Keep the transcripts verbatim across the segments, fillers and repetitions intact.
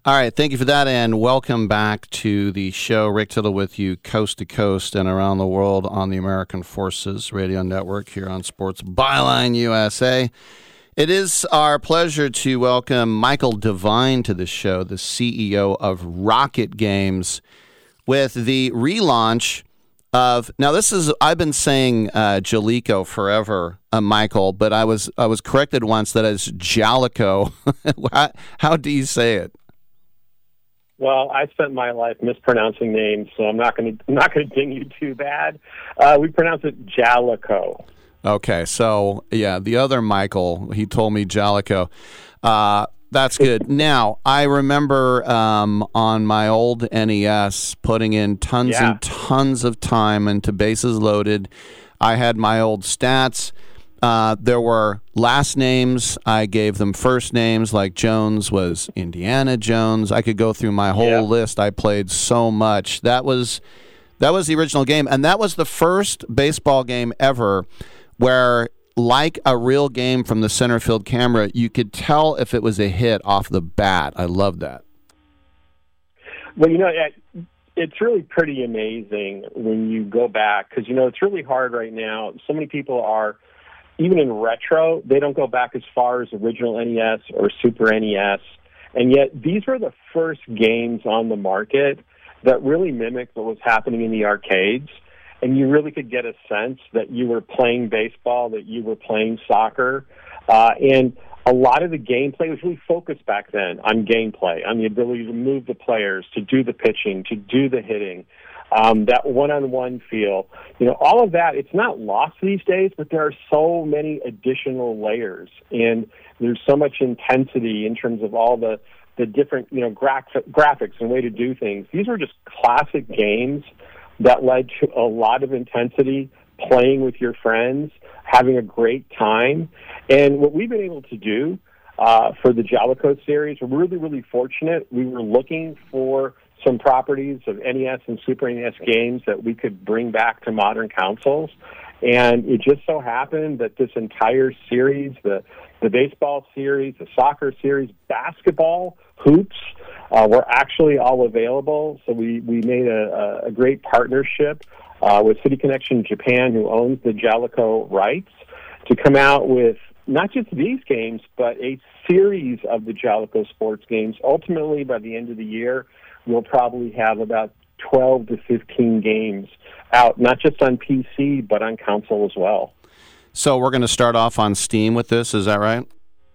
All right, thank you for that, and welcome back to the show. Rick Tittle with you, coast to coast and around the world on the American Forces Radio Network here on Sports Byline U S A. It is our pleasure to welcome Michael Devine to the show, the C E O of Rocket Games, with the relaunch of, now this is, I've been saying uh, Jaleco forever, uh, Michael, but I was I was corrected once that it's Jaleco. how, how do you say it? Well, I spent my life mispronouncing names, so I'm not going to not going to ding you too bad. Uh, we pronounce it Jaleco. Okay, so yeah, the other Michael, he told me Jaleco. Uh, that's good. Now, I remember um, on my old N E S putting in tons yeah. and tons of time into Bases Loaded. I had my old stats. Uh, there were last names. I gave them first names, like Jones was Indiana Jones. I could go through my whole yeah. list. I played so much. That was that was the original game, and that was the first baseball game ever where, like a real game from the center field camera, you could tell if it was a hit off the bat. I love that. Well, you know, it's really pretty amazing when you go back, because, you know, it's really hard right now. So many people are, even in retro, they don't go back as far as original N E S or Super N E S, and yet these were the first games on the market that really mimicked what was happening in the arcades. And you really could get a sense that you were playing baseball, that you were playing soccer. Uh, and a lot of the gameplay was really focused back then on gameplay, on the ability to move the players, to do the pitching, to do the hitting, um, that one-on-one feel. You know, all of that, it's not lost these days, but there are so many additional layers. And there's so much intensity in terms of all the, the different, you know, gra- graphics and way to do things. These were just classic games that led to a lot of intensity, playing with your friends, having a great time. And what we've been able to do uh, for the Jaleco series, we're really, really fortunate. We were looking for some properties of N E S and Super N E S games that we could bring back to modern consoles. And it just so happened that this entire series, the the baseball series, the soccer series, basketball, hoops, uh, were actually all available. So we, we made a, a great partnership uh, with City Connection Japan, who owns the Jaleco rights, to come out with not just these games, but a series of the Jaleco sports games. Ultimately, by the end of the year, we'll probably have about twelve to fifteen games out, not just on P C, but on console as well. So we're going to start off on Steam with this, is that right?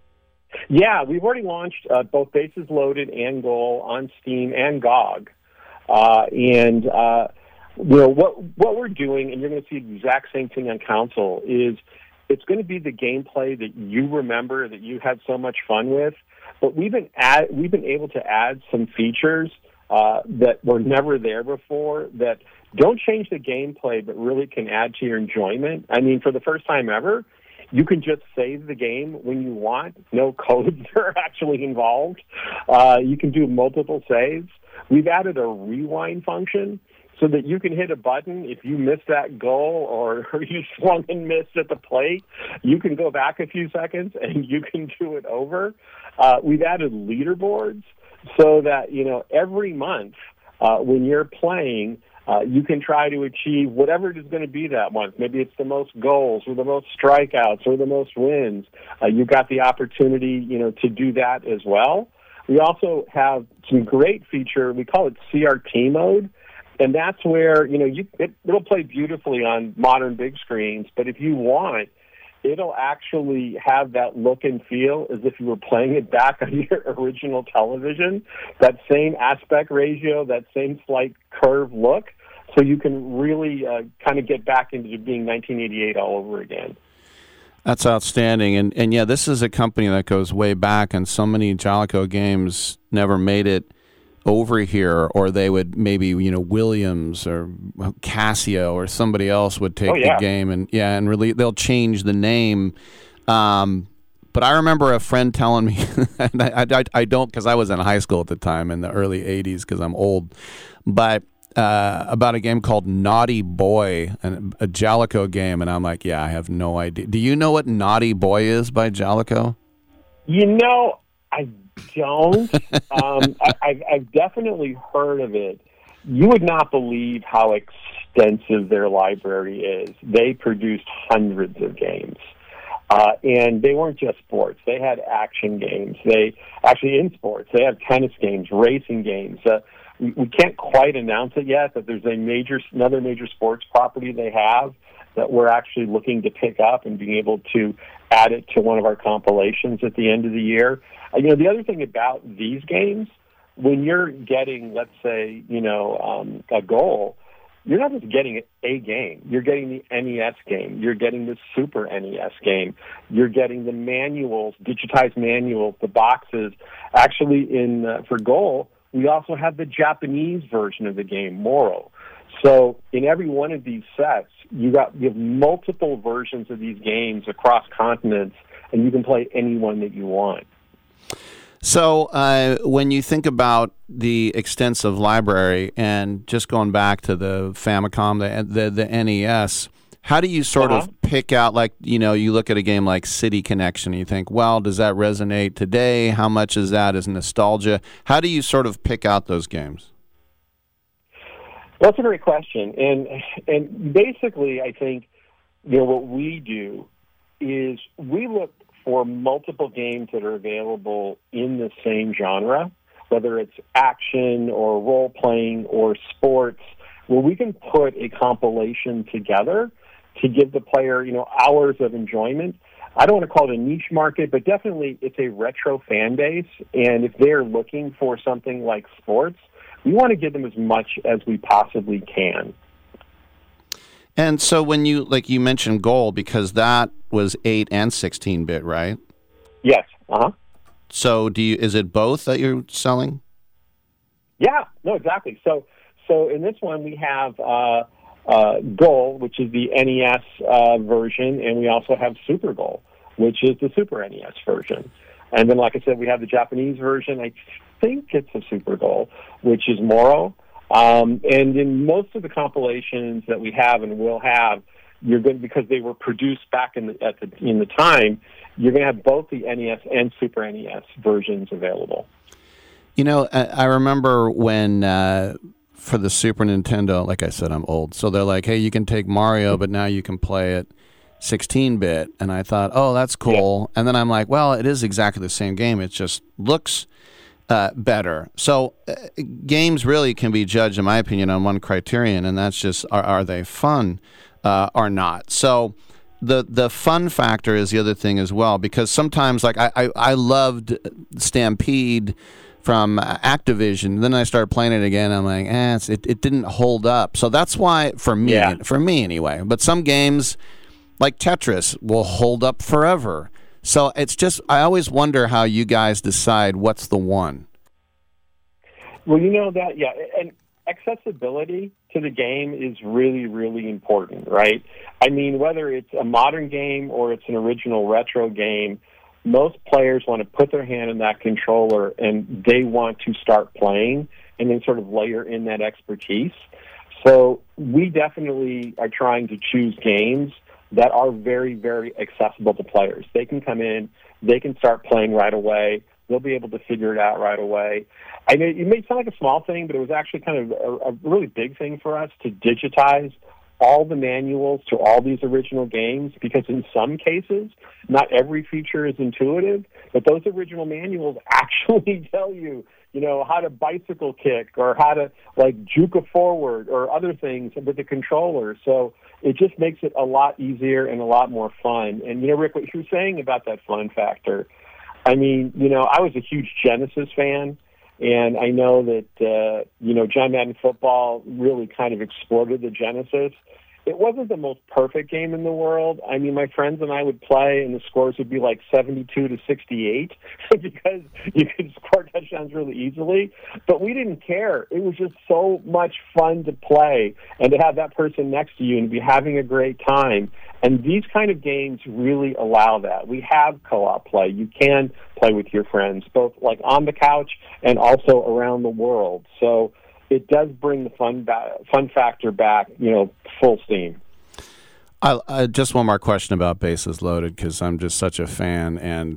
Yeah, we've already launched uh, both Bases Loaded and Goal on Steam and G O G. Uh, and, uh, you know, what what we're doing, and you're going to see the exact same thing on console, is it's going to be the gameplay that you remember, that you had so much fun with. But we've been add, we've been able to add some features uh, that were never there before, that don't change the gameplay, but really can add to your enjoyment. I mean, for the first time ever, you can just save the game when you want. No codes are actually involved. Uh, you can do multiple saves. We've added a rewind function so that you can hit a button if you missed that goal or you swung and missed at the plate. You can go back a few seconds and you can do it over. Uh, we've added leaderboards so that, you know, every month uh, when you're playing, Uh, you can try to achieve whatever it is going to be that month. Maybe it's the most goals or the most strikeouts or the most wins. Uh, you've got the opportunity, you know, to do that as well. We also have some great feature. We call it C R T mode, and that's where, you know, you, it, it'll play beautifully on modern big screens, but if you want, it'll actually have that look and feel as if you were playing it back on your original television, that same aspect ratio, that same slight curve look, so you can really uh, kind of get back into being nineteen eighty-eight all over again. That's outstanding. And, and yeah, this is a company that goes way back, and so many Jaleco games never made it over here, or they would maybe, you know, Williams or Casio or somebody else would take oh, yeah. the game and yeah, and really they'll change the name. Um, but I remember a friend telling me, and I, I, I don't, because I was in high school at the time in the early eighties, because I'm old, but uh, about a game called Naughty Boy, and a Jaleco game, and I'm like, yeah, I have no idea. Do you know what Naughty Boy is by Jaleco? You know, I don't. um, I, I've, I've definitely heard of it. You would not believe how extensive their library is. They produced hundreds of games. Uh, and they weren't just sports. They had action games. They actually in sports. They have tennis games, racing games. Uh, we, we can't quite announce it yet, but there's a major, another major sports property they have that we're actually looking to pick up and being able to add it to one of our compilations at the end of the year. Uh, you know, the other thing about these games, when you're getting, let's say, you know, um, a goal, you're not just getting a game. You're getting the N E S game. You're getting the Super N E S game. You're getting the manuals, digitized manuals, the boxes. Actually, in uh, for Goal, we also have the Japanese version of the game, Moro. So in every one of these sets, you got you have multiple versions of these games across continents, and you can play any one that you want. So uh, when you think about the extensive library and just going back to the Famicom, the the, the N E S, how do you sort uh-huh. of pick out, like, you know, you look at a game like City Connection and you think, well, does that resonate today? How much is that as nostalgia? How do you sort of pick out those games? Well, that's a great question. And, and basically, I think, you know, what we do is we look for multiple games that are available in the same genre, whether it's action or role-playing or sports, where we can put a compilation together to give the player, you know, hours of enjoyment. I don't want to call it a niche market, but definitely it's a retro fan base, and if they're looking for something like sports, we want to give them as much as we possibly can. And so when you, like you mentioned Goal, because that was eight and sixteen bit, right? Yes. Uh-huh. So do you, is it both that you're selling? Yeah, no, exactly. So so in this one we have uh, uh, Goal, which is the N E S uh, version, and we also have Super Goal, which is the Super N E S version. And then, like I said, we have the Japanese version. I think it's a Super Goal, which is Moro. Um, and in most of the compilations that we have and will have, you're going because they were produced back in the, at the in the time, you're going to have both the N E S and Super N E S versions available. You know, I, I remember when uh, for the Super Nintendo, like I said, I'm old, so they're like, "Hey, you can take Mario, but now you can play it sixteen bit," and I thought, "Oh, that's cool." Yeah. And then I'm like, "Well, it is exactly the same game. It just looks." Uh, better. So uh, games really can be judged, in my opinion, on one criterion, and that's just are, are they fun uh, or not. So the the fun factor is the other thing as well, because sometimes, like I, I, I loved Stampede from Activision, then I started playing it again, I'm like, eh, it's, it, it didn't hold up. So that's why, for me, yeah. for me anyway, but some games like Tetris will hold up forever. So it's just, I always wonder how you guys decide what's the one. Well, you know that, yeah, and accessibility to the game is really, really important, right? I mean, whether it's a modern game or it's an original retro game, most players want to put their hand in that controller and they want to start playing and then sort of layer in that expertise. So we definitely are trying to choose games that are very, very accessible to players. They can come in, they can start playing right away, they'll be able to figure it out right away. I know it may sound like a small thing, but it was actually kind of a, a really big thing for us to digitize all the manuals to all these original games, because in some cases, not every feature is intuitive, but those original manuals actually tell you, you know, how to bicycle kick or how to, like, juke a forward or other things with the controller. So it just makes it a lot easier and a lot more fun. And, you know, Rick, what you were saying about that fun factor, I mean, you know, I was a huge Genesis fan, and I know that, uh, you know, John Madden Football really kind of exploded the Genesis. It wasn't the most perfect game in the world. I mean, my friends and I would play, and the scores would be like seventy-two to sixty-eight because you could score touchdowns really easily. But we didn't care. It was just so much fun to play and to have that person next to you and be having a great time. And these kind of games really allow that. We have co-op play. You can play with your friends, both like on the couch and also around the world. So it does bring the fun ba- fun factor back, you know, full steam. I, I, just one more question about Bases Loaded, because I'm just such a fan, and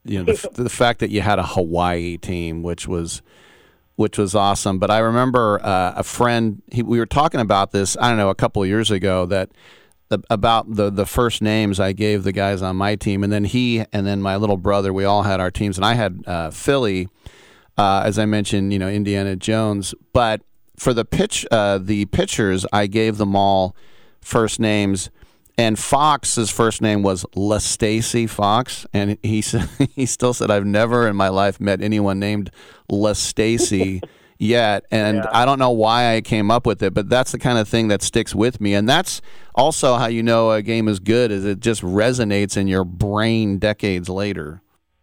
you know, the, the fact that you had a Hawaii team, which was which was awesome. But I remember uh, a friend, he, we were talking about this, I don't know, a couple of years ago, that the, about the, the first names I gave the guys on my team. And then he and then my little brother, we all had our teams. And I had uh, Philly, uh, as I mentioned, you know, Indiana Jones. But for the pitch, uh, the pitchers, I gave them all first names. And Fox's first name was LeStacy Fox, and he said, he still said, "I've never in my life met anyone named LeStacy yet," and yeah. I don't know why I came up with it, but that's the kind of thing that sticks with me, and that's also how you know a game is good, is it just resonates in your brain decades later.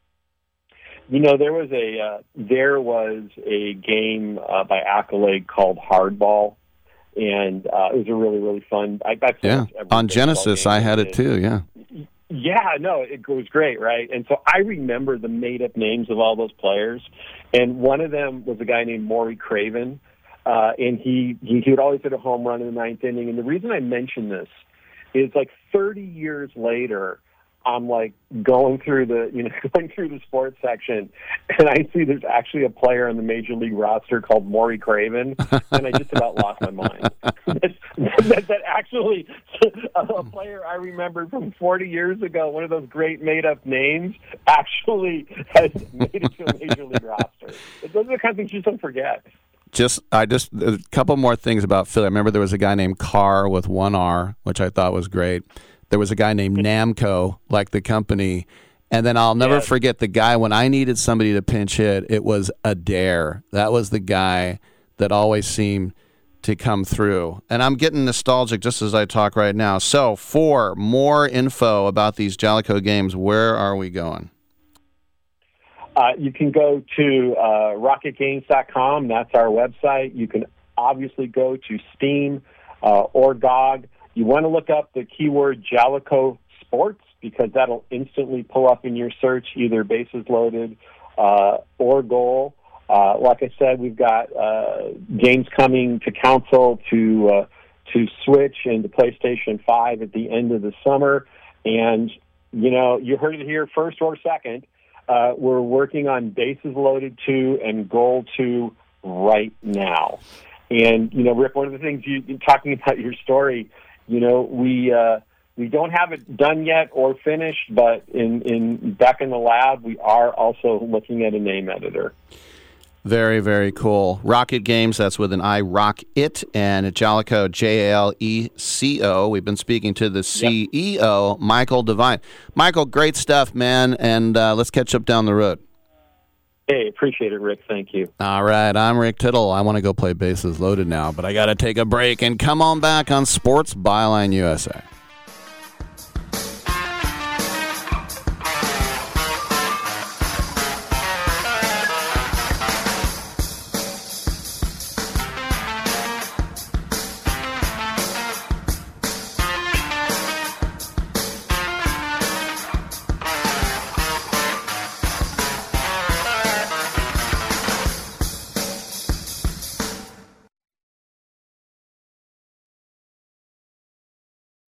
You know, there was a uh, there was a game uh, by Accolade called Hardball. And uh, it was a really, really fun. I, I yeah, on Genesis, I had it too. Yeah, yeah, no, it was great, right? And so I remember the made-up names of all those players, and one of them was a guy named Maury Craven, uh, and he, he he would always hit a home run in the ninth inning. And the reason I mention this is, like, thirty years later, I'm like going through the, you know, going through the sports section, and I see there's actually a player on the major league roster called Maury Craven, and I just about lost my mind. that, that, that actually a player I remembered from forty years ago, one of those great made-up names, actually has made it to a major league roster. Those are the kind of things you just don't forget. Just, I just, a couple more things about Philly. I remember there was a guy named Carr with one R, which I thought was great. There was a guy named Namco, like the company. And then I'll never yes. forget the guy, when I needed somebody to pinch hit, it was Adair. That was the guy that always seemed to come through. And I'm getting nostalgic just as I talk right now. So for more info about these Jalico games, where are we going? Uh, you can go to uh, rocket games dot com. That's our website. You can obviously go to Steam uh, or G O G. You want to look up the keyword Jalico Sports, because that'll instantly pull up in your search either bases loaded uh, or goal. Uh, like I said, we've got uh, games coming to console, to uh, to Switch and to PlayStation five at the end of the summer. And, you know, you heard it here first or second. Uh, we're working on Bases Loaded two and Goal two right now. And, you know, Rick, one of the things you talking about your story, you know, we uh, we don't have it done yet or finished, but in, in back in the lab, we are also looking at a name editor. Very, very cool. Rocket Games, that's with an I, Rock It, and at Jalico, J A L E C O. We've been speaking to the C E O, yep. Michael Devine. Michael, great stuff, man, and uh, let's catch up down the road. Hey, appreciate it, Rick. Thank you. All right, I'm Rick Tittle. I want to go play Bases Loaded now, but I got to take a break and come on back on Sports Byline U S A.